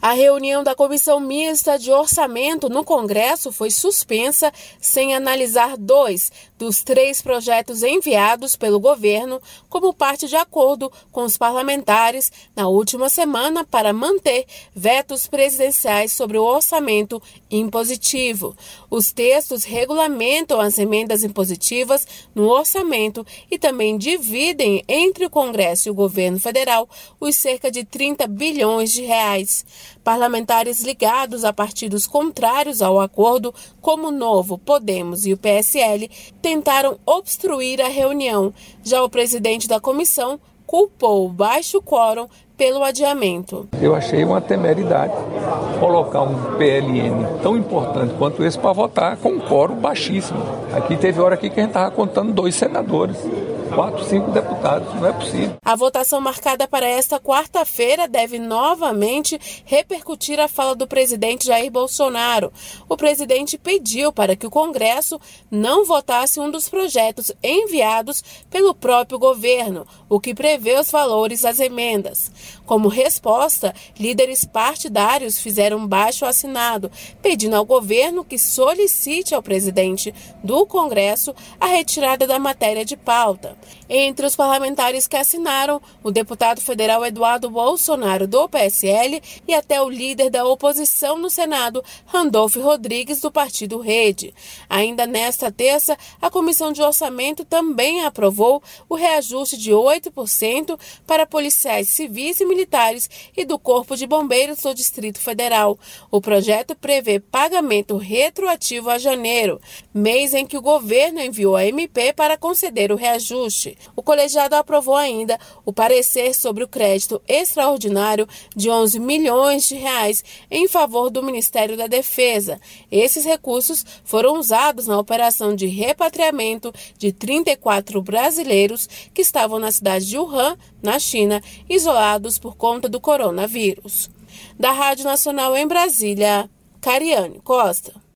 A reunião da Comissão Mista de Orçamento no Congresso foi suspensa sem analisar 2 dos 3 projetos enviados pelo governo como parte de acordo com os parlamentares na última semana para manter vetos presidenciais sobre o orçamento impositivo. Os textos regulamentam as emendas impositivas no orçamento e também dividem entre o Congresso e o governo federal os cerca de 30 bilhões de reais. Parlamentares ligados a partidos contrários ao acordo, como o Novo, Podemos e o PSL, tentaram obstruir a reunião. Já o presidente da comissão culpou o baixo quórum pelo adiamento. Eu achei uma temeridade colocar um PLN tão importante quanto esse para votar com um quórum baixíssimo. Aqui teve hora aqui que a gente estava contando 2 senadores. 4, 5 deputados, não é possível. A votação marcada para esta quarta-feira deve novamente repercutir a fala do presidente Jair Bolsonaro. O presidente pediu para que o Congresso não votasse um dos projetos enviados pelo próprio governo, o que prevê os valores das emendas. Como resposta, líderes partidários fizeram um abaixo-assinado, pedindo ao governo que solicite ao presidente do Congresso a retirada da matéria de pauta. Entre os parlamentares que assinaram, o deputado federal Eduardo Bolsonaro, do PSL, e até o líder da oposição no Senado, Randolfo Rodrigues, do partido Rede. Ainda nesta terça, a Comissão de Orçamento também aprovou o reajuste de 8% para policiais civis e militares e do Corpo de Bombeiros do Distrito Federal. O projeto prevê pagamento retroativo a janeiro, mês em que o governo enviou a MP para conceder o reajuste. O colegiado aprovou ainda o parecer sobre o crédito extraordinário de 11 milhões de reais em favor do Ministério da Defesa. Esses recursos foram usados na operação de repatriamento de 34 brasileiros que estavam na cidade de Wuhan, na China, isolados por conta do coronavírus. Da Rádio Nacional em Brasília, Cariane Costa.